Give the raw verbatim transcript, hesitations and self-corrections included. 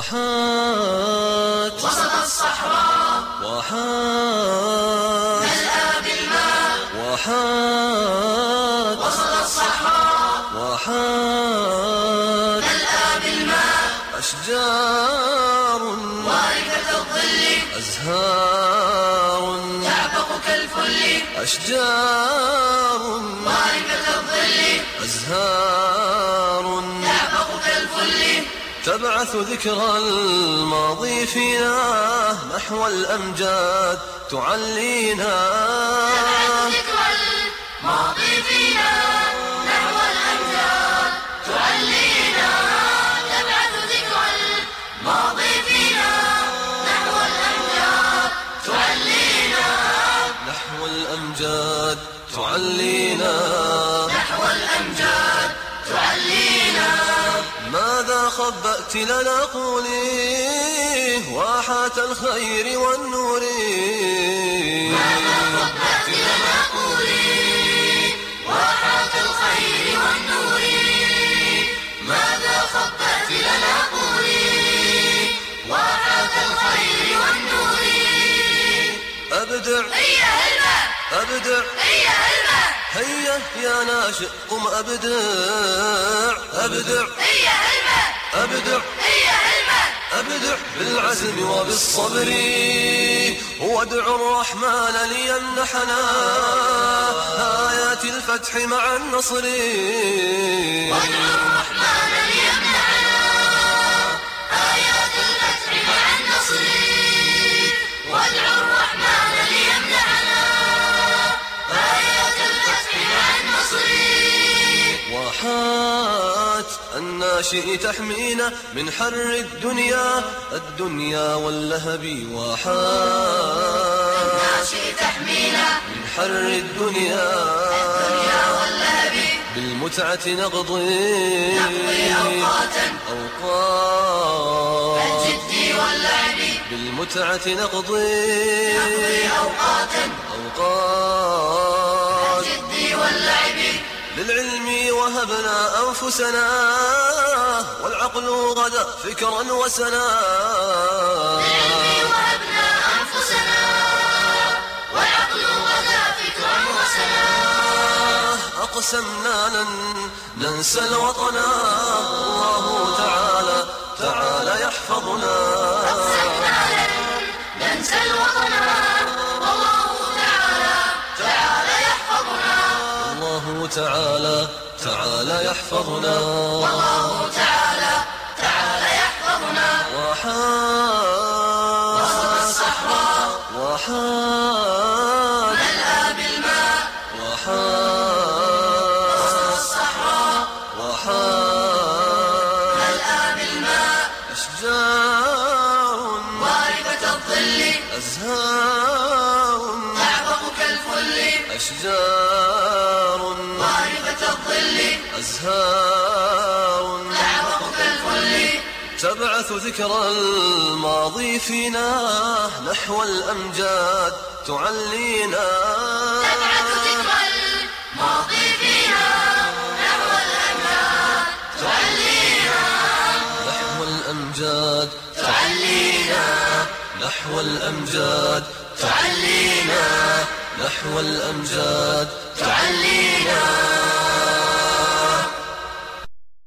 وحات وسط الصحراء وحات ملأى بالماء وحات وسط الصحراء وحات ملأى بالماء أشجار وارثة الظل أزهار تعبق كالفل أشجار وارثة الظل أزهار تعبق كالفل تبعث ذكرى الماضي فينا نحو الأمجاد تعلينا تبعث ذكرى الماضي فينا نحو الأمجاد تعلينا تبعث ذكرى الماضي فينا نحو الأمجاد تعلينا نحو الأمجاد تعلينا نحو الأمجاد تعلينا ماذا خبأت لنا قولي واحات الخير والنور ماذا خبأت لنا قولي واحات الخير والنور ماذا خبأت لنا قولي واحات الخير والنور أبدع هيا هلمة أبدع هيا هلمة هيا يا ناشئ قم أبدع أبدع هيا هلمة أبدع هيا هلمة أبدع بالعزم وبالصبر وادع الرحمن ليمنحنا آيات الفتح مع النصر وادع الرحمن ليمنحنا آيات الفتح مع النصر وادع الرحمن ليمنحنا آيات الفتح مع النصر وحات الناشئ تحمينا من حر الدنيا الدنيا واللهب وحات الناشئ تحمينا من حر الدنيا الدنيا واللهب بالمتعة نقضي نقضي أوقاتا أوقات الجد واللعب بالمتعة نقضي نقضي أوقاتا أوقات الجد واللعب للعلم وهبنا أنفسنا والعقل غدا فكرا وسنا للعلم وهبنا أنفسنا والعقل غدا فكرا وسنا أقسمنا لن ننسى الوطن الله تعالى تعالى يحفظنا أقسمنا لن ننسى الوطن والله تعالى تعالى يحفظنا الله تعالى تعالى يحفظنا والله تعالى تعالى يحفظنا وحات وسط الصحراء وحات ملأى بالماء وحات وسط الصحراء وحات ملأى بالماء أشجار وارثة الظل أزهار تعبق كالفل أشجار وارثة الظل أزهار تعبق كالفل تبعث ذكرى الماضي فينا نحو الأمجاد تعلينا تبعث ذكرى الماضي فينا نحو الأمجاد تعلينا نحو الأمجاد تعلينا نحو الأمجاد تعلينا نحو الأمجاد تعلينا